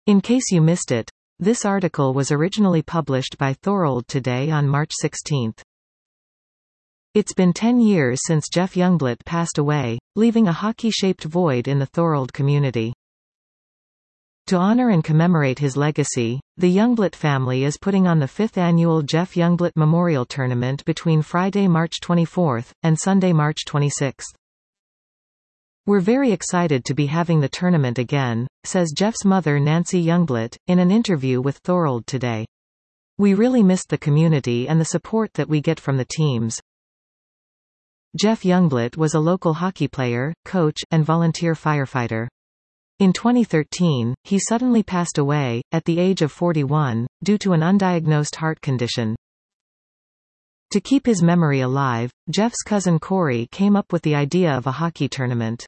In case you missed it, this article was originally published by Thorold Today on March 16. It's been 10 years since Jeff Youngblood passed away, leaving a hockey-shaped void in the Thorold community. To honor and commemorate his legacy, the Youngblood family is putting on the 5th annual Jeff Youngblood Memorial Tournament between Friday, March 24, and Sunday, March 26. "We're very excited to be having the tournament again," says Jeff's mother Nancy Youngblood, in an interview with Thorold Today. "We really missed the community and the support that we get from the teams." Jeff Youngblood was a local hockey player, coach, and volunteer firefighter. In 2013, he suddenly passed away, at the age of 41, due to an undiagnosed heart condition. To keep his memory alive, Jeff's cousin Corey came up with the idea of a hockey tournament.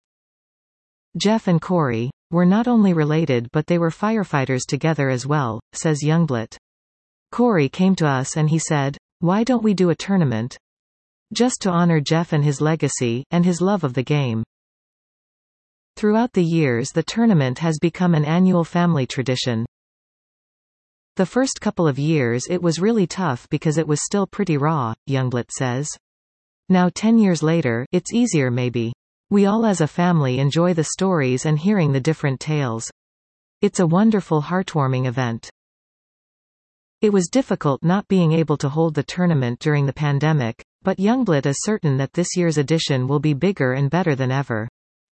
"Jeff and Corey were not only related but they were firefighters together as well," says Youngblood. "Corey came to us and he said, 'Why don't we do a tournament? Just to honor Jeff and his legacy, and his love of the game.'" Throughout the years the tournament has become an annual family tradition. "The first couple of years it was really tough because it was still pretty raw," Youngblood says. "Now 10 years later, it's easier maybe. We all as a family enjoy the stories and hearing the different tales. It's a wonderful heartwarming event." It was difficult not being able to hold the tournament during the pandemic, but Youngblood is certain that this year's edition will be bigger and better than ever.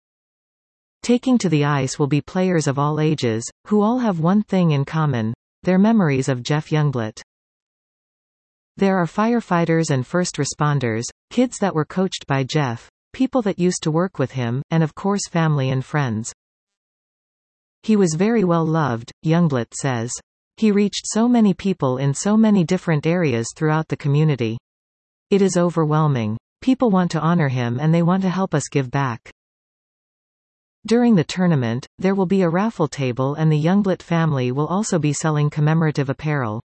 Taking to the ice will be players of all ages, who all have one thing in common: their memories of Jeff Youngblood. There are firefighters and first responders, kids that were coached by Jeff, people that used to work with him, and of course family and friends. "He was very well loved," Youngblood says. "He reached so many people in so many different areas throughout the community. It is overwhelming. People want to honor him and they want to help us give back." During the tournament, there will be a raffle table and the Youngblood family will also be selling commemorative apparel.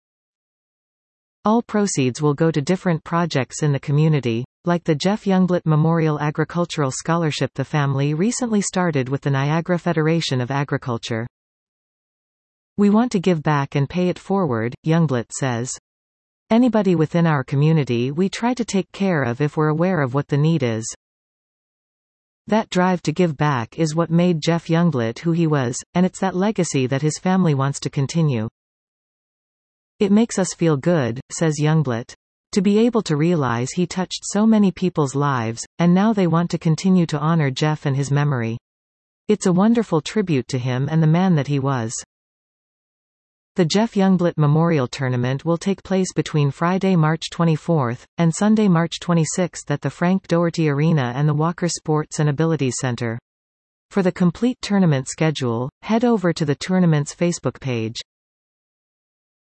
All proceeds will go to different projects in the community, like the Jeff Youngblood Memorial Agricultural Scholarship the family recently started with the Niagara Federation of Agriculture. "We want to give back and pay it forward," Youngblood says. "Anybody within our community we try to take care of if we're aware of what the need is." That drive to give back is what made Jeff Youngblood who he was, and it's that legacy that his family wants to continue. "It makes us feel good," says Youngblood. "To be able to realize he touched so many people's lives, and now they want to continue to honor Jeff and his memory. It's a wonderful tribute to him and the man that he was." The Jeff Youngblood Memorial Tournament will take place between Friday, March 24, and Sunday, March 26 at the Frank Doherty Arena and the Walker Sports and Abilities Center. For the complete tournament schedule, head over to the tournament's Facebook page.